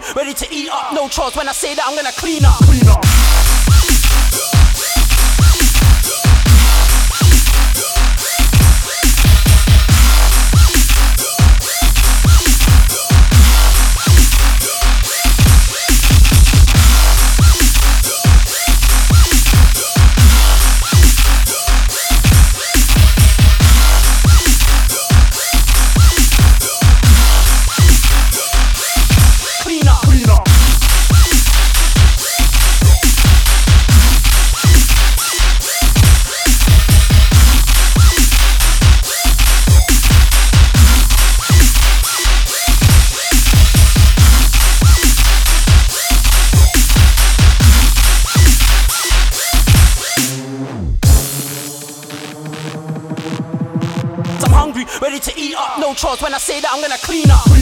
ready to eat up. No chores when I say that I'm gonna clean up. Ready to eat up, no chores when I say that I'm gonna clean up.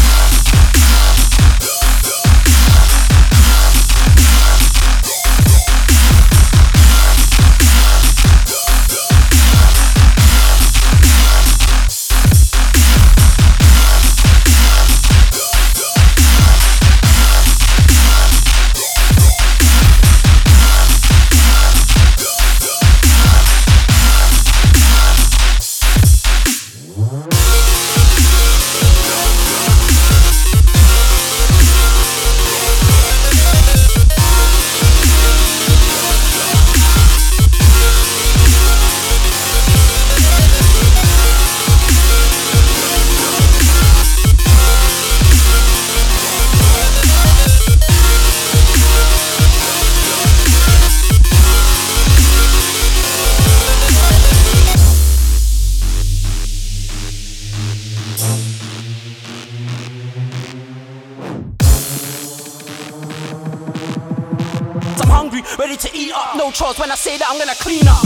Ready to eat up, no chores when I say that I'm gonna clean up.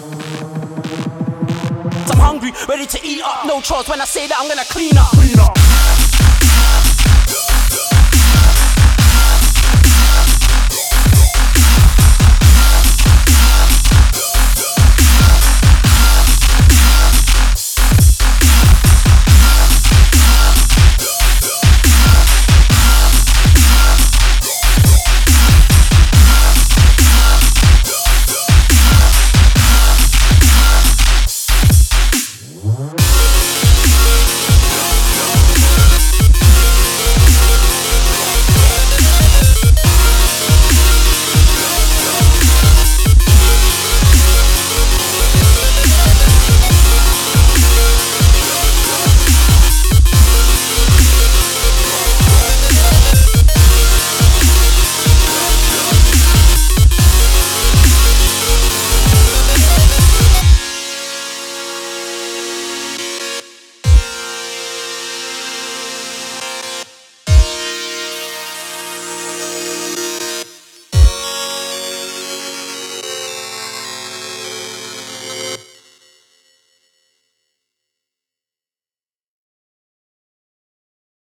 Ready to eat up, no chores when I say that I'm gonna clean up.